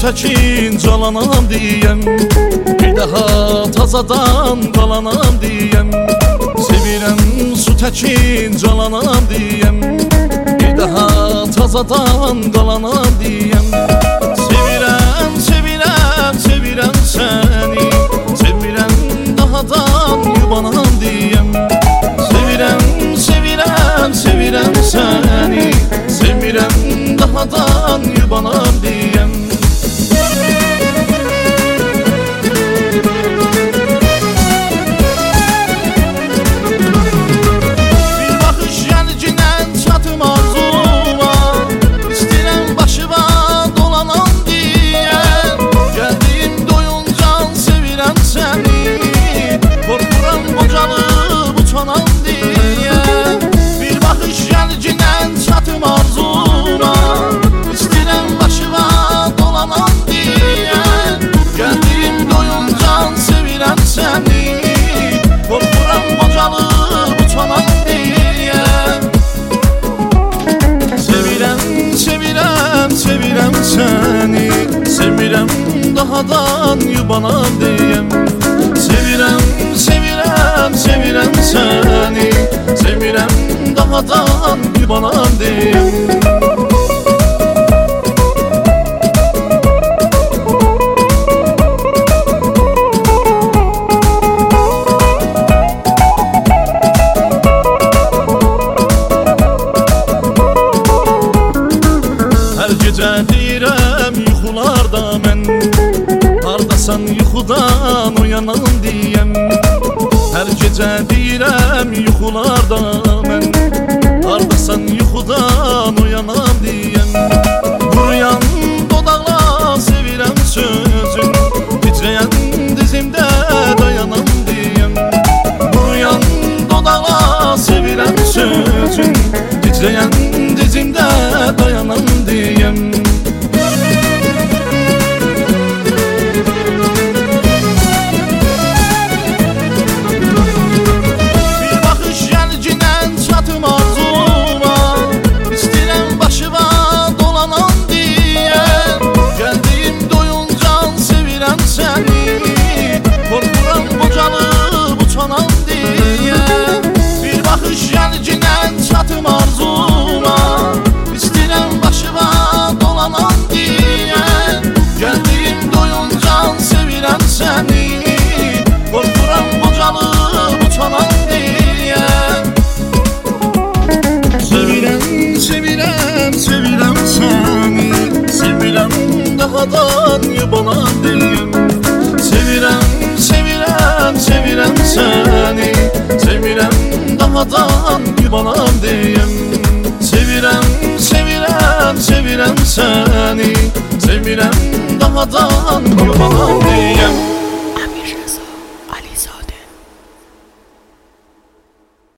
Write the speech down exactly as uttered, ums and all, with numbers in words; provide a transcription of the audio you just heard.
çəkin calanam deyəm, bir daha tazadan qalanam deyəm. Sevirəm su təkin calanam deyəm, bir daha tazadan qalanam deyəm. Sevirəm, sevirəm, sevirəm səni, sevirəm dahadan yubanam deyəm. Sevirəm, sevirəm, sevirəm səni, sevirəm dahadan yubanam deyəm. Səni sevirəm dahadan yubanam deyəm. Sevirəm, sevirəm, sevirəm səni, sevirəm dahadan yubanam deyəm. Hər gecə deyirəm yuxularda mən, hardasan yuxudan oyanam deyəm. Hər gecə deyirəm yuxularda mən, hardasan yuxudan oyanam deyəm. Quruyan dodaqla sevirəm sözün, titrəyən dizimdə dayanam deyəm. Quruyan dodaqla sevirəm sözün, titrəyən dizimdə dayanam deyəm. Bir baxış gəlginən çatım arzuma, istəyirəm başıma dolanam deyəm. Gəldiyim doyuncan sevirəm səni, qorxuram qocalıb uçanam deyəm. Bir baxış gəlginən çatım arzuma, istəyirəm başıma dolanam deyəm. Gəldiyim doyuncan sevirəm səni, qorxuram qocalıb uçanam deyəm. Sevirəm, sevirəm, sevirəm səni, sevirəm dahadan yubanam deyəm. Sevirəm, sevirəm, sevirəm səni, sevirəm dahadan yubanam deyəm. Sevirəm, sevirəm, sevirəm səni, sevirəm dahadan yubanam deyəm.